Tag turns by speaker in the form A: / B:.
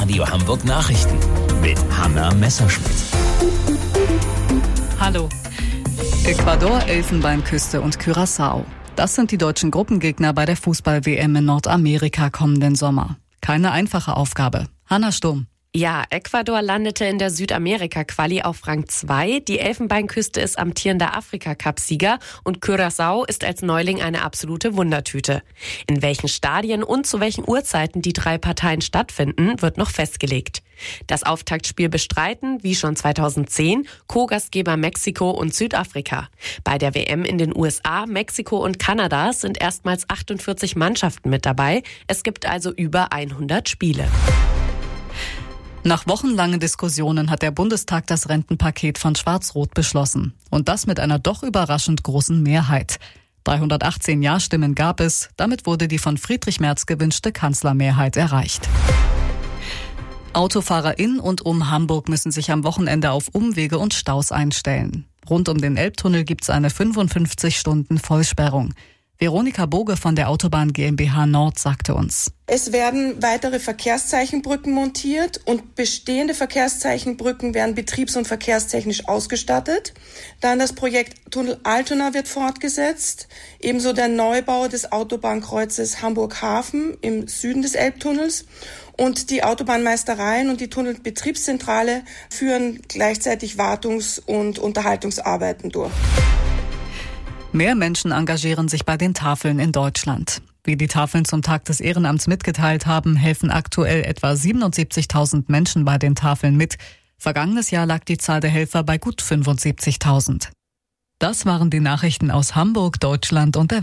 A: Radio Hamburg Nachrichten mit Hanna Messerschmidt.
B: Hallo. Ecuador, Elfenbeinküste und Curaçao. Das sind die deutschen Gruppengegner bei der Fußball-WM in Nordamerika kommenden Sommer. Keine einfache Aufgabe. Hanna Sturm.
C: Ja, Ecuador landete in der Südamerika-Quali auf Rang 2. Die Elfenbeinküste ist amtierender Afrika-Cup-Sieger und Curaçao ist als Neuling eine absolute Wundertüte. In welchen Stadien und zu welchen Uhrzeiten die drei Parteien stattfinden, wird noch festgelegt. Das Auftaktspiel bestreiten, wie schon 2010, Co-Gastgeber Mexiko und Südafrika. Bei der WM in den USA, Mexiko und Kanada sind erstmals 48 Mannschaften mit dabei. Es gibt also über 100 Spiele.
B: Nach wochenlangen Diskussionen hat der Bundestag das Rentenpaket von Schwarz-Rot beschlossen. Und das mit einer doch überraschend großen Mehrheit. 318 Ja-Stimmen gab es. Damit wurde die von Friedrich Merz gewünschte Kanzlermehrheit erreicht. Autofahrer in und um Hamburg müssen sich am Wochenende auf Umwege und Staus einstellen. Rund um den Elbtunnel gibt es eine 55-Stunden-Vollsperrung. Veronika Boge von der Autobahn GmbH Nord sagte uns:
D: Es werden weitere Verkehrszeichenbrücken montiert und bestehende Verkehrszeichenbrücken werden betriebs- und verkehrstechnisch ausgestattet. Dann das Projekt Tunnel Altona wird fortgesetzt, ebenso der Neubau des Autobahnkreuzes Hamburg-Hafen im Süden des Elbtunnels. Und die Autobahnmeistereien und die Tunnelbetriebszentrale führen gleichzeitig Wartungs- und Unterhaltungsarbeiten durch.
B: Mehr Menschen engagieren sich bei den Tafeln in Deutschland. Wie die Tafeln zum Tag des Ehrenamts mitgeteilt haben, helfen aktuell etwa 77.000 Menschen bei den Tafeln mit. Vergangenes Jahr lag die Zahl der Helfer bei gut 75.000. Das waren die Nachrichten aus Hamburg, Deutschland und der